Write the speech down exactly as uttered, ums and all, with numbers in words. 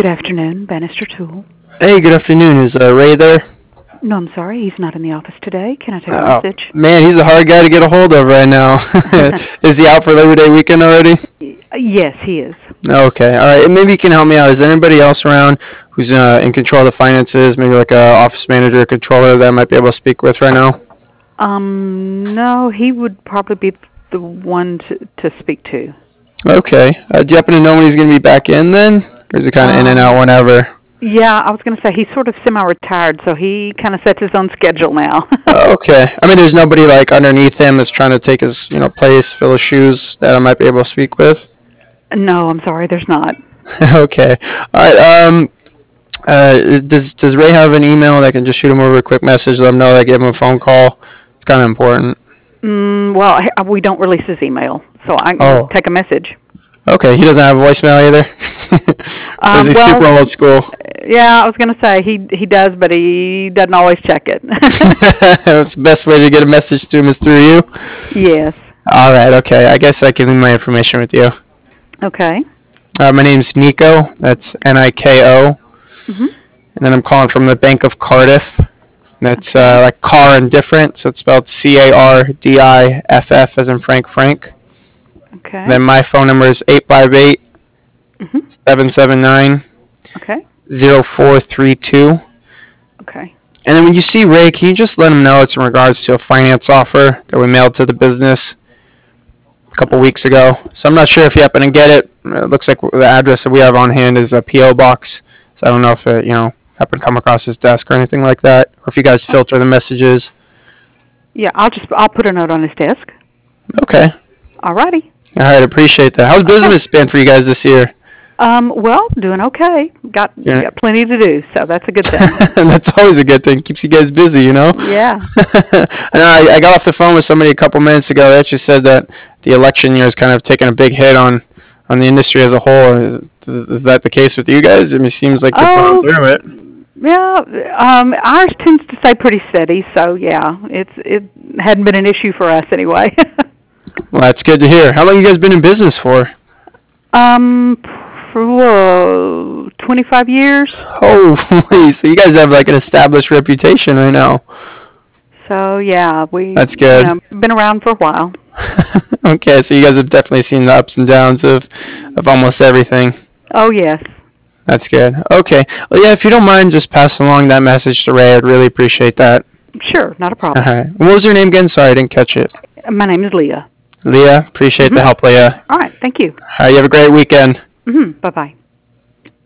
Good afternoon, Bannister Tool. Hey, good afternoon. Is uh, Ray there? No, I'm sorry, he's not in the office today. Can I take a Oh, message? man, he's a hard guy to get a hold of right now. Is he out for Labor Day weekend already? Yes, he is. Okay, all right. And maybe you can help me out. Is there anybody else around who's uh, in control of the finances, maybe like a office manager or controller that I might be able to speak with right now? Um, no, he would probably be the one to, to speak to. Okay. Uh, do you happen to know when he's going to be back in then? Or is it kind of in and out Um, whenever? yeah, I was going to say he's sort of semi-retired, so he kind of sets his own schedule now. Oh, okay. I mean, there's nobody like underneath him that's trying to take his, you know, place, fill his shoes that I might be able to speak with. No, I'm sorry, there's not. Okay. All right. Um. Uh. Does Does Ray have an email that I can just shoot him over a quick message, let him know that I gave him a phone call? It's kind of important. Mm, well, I- we don't release his email, so I can Oh. take a message. Okay. He doesn't have a voicemail either. Or is Um, he well, super old school? yeah, I was going to say he he does, but he doesn't always check it. That's the best way to get a message to him is through you. Yes. All right. Okay. I guess I can leave my information with you. Okay. Uh, my name's Nico. That's N I K O. Mhm. And then I'm calling from the Bank of Cardiff. That's uh, like car and different, so it's spelled C A R D I F F as in Frank Frank. Okay. Then my phone number is eight five eight, Mhm. seven seven nine, Okay. zero four three two. Okay. And then when you see Ray, can you just let him know it's in regards to a finance offer that we mailed to the business a couple weeks ago. So I'm not sure if you happen to get it. It looks like the address that we have on hand is a P O box. So I don't know if it, you know, happened to come across his desk or anything like that, or if you guys filter the messages. Yeah, I'll just I'll put a note on his desk. Okay. Alrighty. All right, appreciate that. How's business been for you guys this year? Um, well, doing okay. Got Yeah. got plenty to do, so that's a good thing. That's always a good thing. Keeps you guys busy, you know? Yeah. I know I, I got off the phone with somebody a couple minutes ago. They actually said that the election year has kind of taken a big hit on, on the industry as a whole. Is, is that the case with you guys? I mean, it seems like you're Oh, going through it. Yeah, um, ours tends to stay pretty steady, so yeah, it's it hadn't been an issue for us anyway. Well, that's good to hear. How long you guys been in business for? um, for whoa, twenty-five years. Holy, so you guys have like an established reputation right now. So yeah, we That's good. You know, been around for a while. Okay, so you guys have definitely seen the ups and downs of, of almost everything. Oh yes. That's good. Okay. Well, yeah, if you don't mind just passing along that message to Ray, I'd really appreciate that. Sure, not a All problem. right. What was your name again? Sorry, I didn't catch it. My name is Leah. Leah, appreciate Mhm. the help, Leah. All right, thank you. All right, you have a great weekend. Mhm. Bye bye.